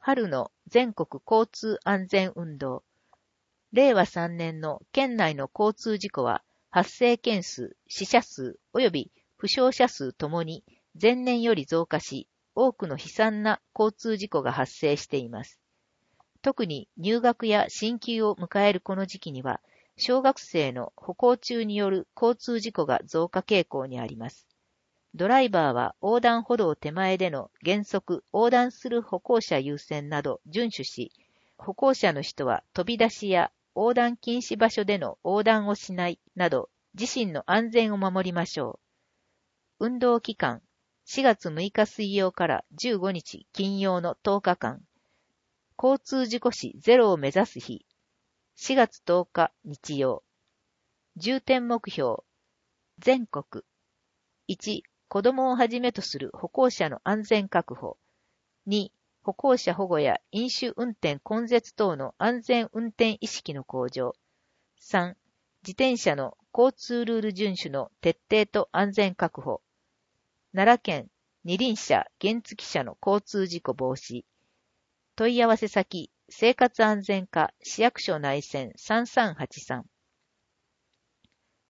春の全国交通安全運動。令和3年の県内の交通事故は、発生件数、死者数及び負傷者数ともに前年より増加し、多くの悲惨な交通事故が発生しています。特に入学や進級を迎えるこの時期には、小学生の歩行中による交通事故が増加傾向にあります。ドライバーは横断歩道手前での原則横断する歩行者優先など遵守し、歩行者の人は飛び出しや横断禁止場所での横断をしないなど自身の安全を守りましょう。運動期間4月6日水曜から15日金曜の10日間。交通事故死ゼロを目指す日。4月10日日曜。重点目標。全国。1、子供をはじめとする歩行者の安全確保。2、歩行者保護や飲酒運転根絶等の安全運転意識の向上。3、自転車の交通ルール遵守の徹底と安全確保。奈良県二輪車原付車の交通事故防止。問い合わせ先、生活安全課市役所内線3383